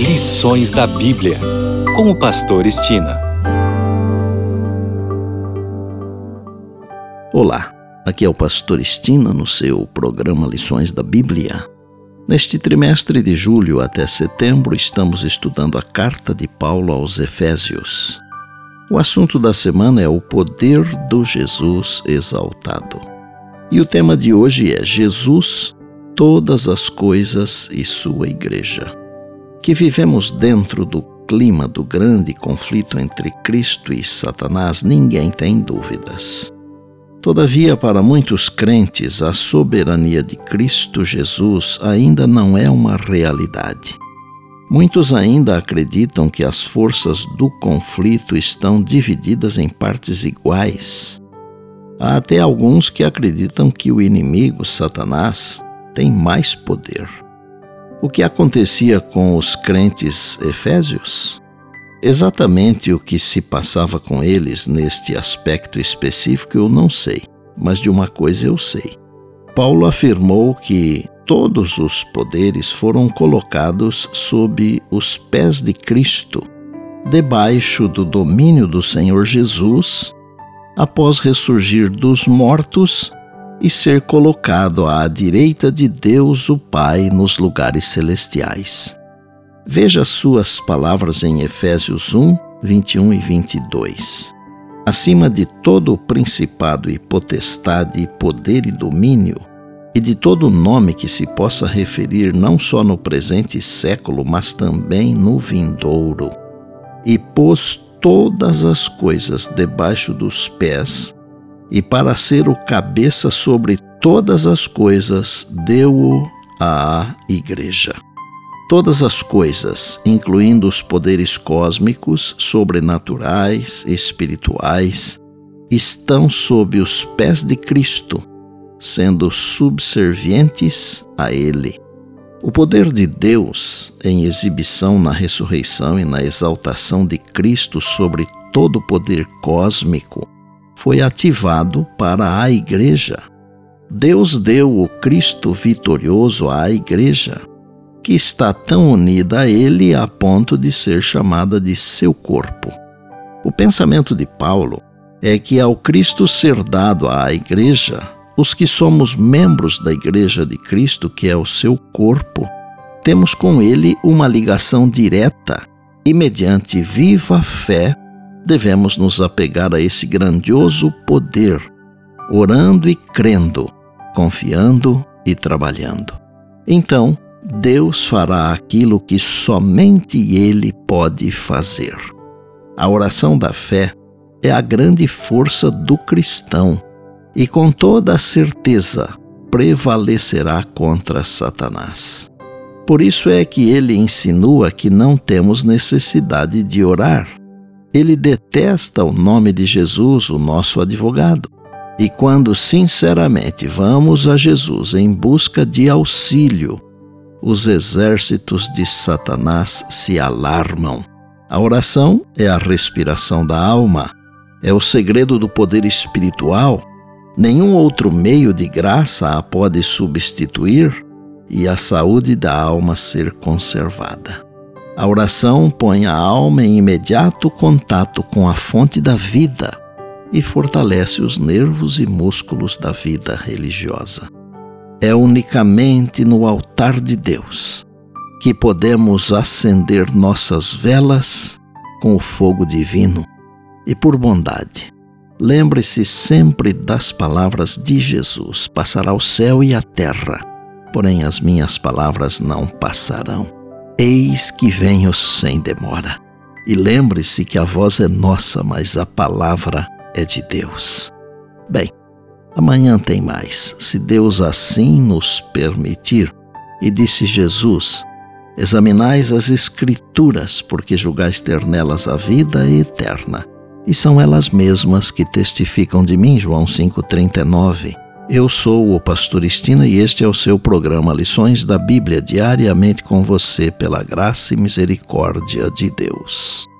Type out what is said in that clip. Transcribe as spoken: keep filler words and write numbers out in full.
Lições da Bíblia, com o pastor Estina. Olá, aqui é o pastor Estina no seu programa Lições da Bíblia. Neste trimestre de julho até setembro estamos estudando a carta de Paulo aos Efésios. O assunto da semana é o poder do Jesus exaltado. E o tema de hoje é Jesus, todas as coisas e sua igreja. Que vivemos dentro do clima do grande conflito entre Cristo e Satanás, ninguém tem dúvidas. Todavia, para muitos crentes, a soberania de Cristo Jesus ainda não é uma realidade. Muitos ainda acreditam que as forças do conflito estão divididas em partes iguais. Há até alguns que acreditam que o inimigo, Satanás, tem mais poder. O que acontecia com os crentes efésios? Exatamente o que se passava com eles neste aspecto específico eu não sei, mas de uma coisa eu sei. Paulo afirmou que todos os poderes foram colocados sob os pés de Cristo, debaixo do domínio do Senhor Jesus, após ressurgir dos mortos e ser colocado à direita de Deus o Pai nos lugares celestiais. Veja suas palavras em Efésios um, vinte e um e vinte e dois. Acima de todo o principado e potestade e poder e domínio, e de todo nome que se possa referir não só no presente século, mas também no vindouro, e pôs todas as coisas debaixo dos pés, e para ser o cabeça sobre todas as coisas, deu-o à igreja. Todas as coisas, incluindo os poderes cósmicos, sobrenaturais, espirituais, estão sob os pés de Cristo, sendo subservientes a Ele. O poder de Deus, em exibição na ressurreição e na exaltação de Cristo sobre todo o poder cósmico, foi ativado para a igreja. Deus deu o Cristo vitorioso à igreja, que está tão unida a Ele a ponto de ser chamada de seu corpo. O pensamento de Paulo é que ao Cristo ser dado à igreja, os que somos membros da igreja de Cristo, que é o seu corpo, temos com Ele uma ligação direta e mediante viva fé devemos nos apegar a esse grandioso poder, orando e crendo, confiando e trabalhando. Então, Deus fará aquilo que somente Ele pode fazer. A oração da fé é a grande força do cristão e com toda a certeza prevalecerá contra Satanás. Por isso é que ele insinua que não temos necessidade de orar. Ele detesta o nome de Jesus, o nosso advogado. E quando sinceramente vamos a Jesus em busca de auxílio, os exércitos de Satanás se alarmam. A oração é a respiração da alma, é o segredo do poder espiritual. Nenhum outro meio de graça a pode substituir e a saúde da alma ser conservada. A oração põe a alma em imediato contato com a fonte da vida e fortalece os nervos e músculos da vida religiosa. É unicamente no altar de Deus que podemos acender nossas velas com o fogo divino e por bondade. Lembre-se sempre das palavras de Jesus: passará o céu e a terra, porém as minhas palavras não passarão. Eis que venho sem demora. E lembre-se que a voz é nossa, mas a palavra é de Deus. Bem, amanhã tem mais, se Deus assim nos permitir. E disse Jesus: examinais as Escrituras, porque julgais ter nelas a vida eterna. E são elas mesmas que testificam de mim. João cinco, trinta e nove. Eu sou o pastor Estina e este é o seu programa Lições da Bíblia, diariamente com você pela graça e misericórdia de Deus.